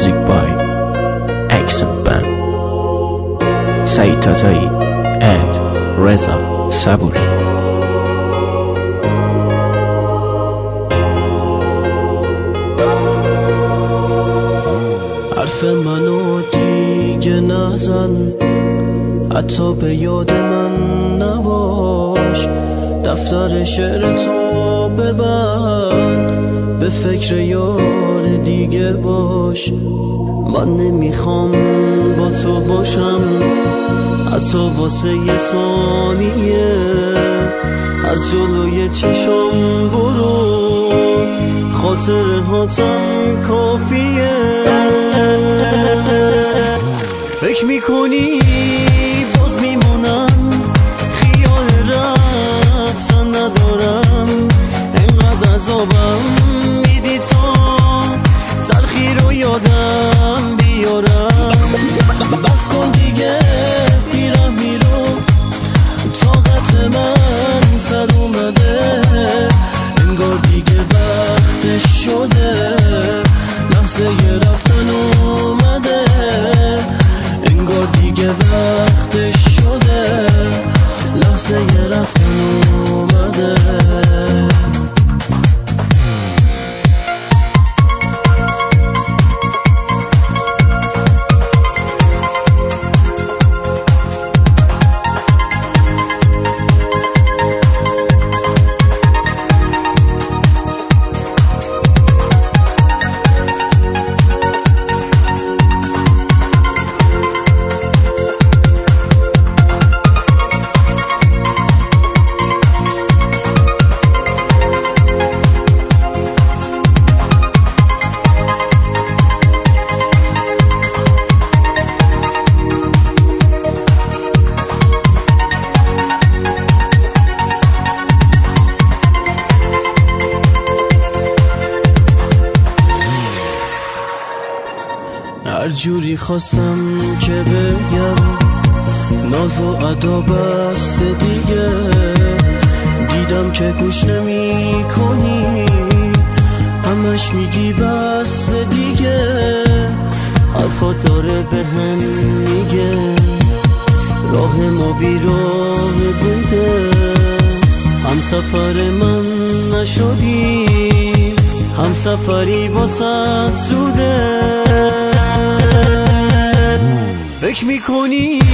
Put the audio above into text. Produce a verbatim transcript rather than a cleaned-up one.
Music by Action Band, Saeed Tatai and Reza Saburi. حرف منو دیگه نزن، حتی به یاد من نباش. دفتر شعر تو ببند، به فکر یار دیگه باش. من نمیخوام با تو باشم، حتی واسه یه ثانیه. از جلوی چشم برو، خاطر هاتم کافیه. فکر میکنی باز میمونم، خیال رفتن ندارم. انقدر عذابم میدی تا تلخی رو یادم بیارم. بس کن دیگه میرم میرو، طاقت من سر اومده. انگار دیگه وقتش شده، لحظه رفتن اومده. انگار دیگه وقتش شده، لحظه رفتن اومده. هر جوری خواستم که بگم، ناز و ادا بس دیگه. دیدم که گوش نمی کنی، همش میگی بس دیگه. حرفات داره به هم میگه، راه ما بیراه بوده. هم سفر من نشدی، هم سفری واسه زوده. فکر میکنی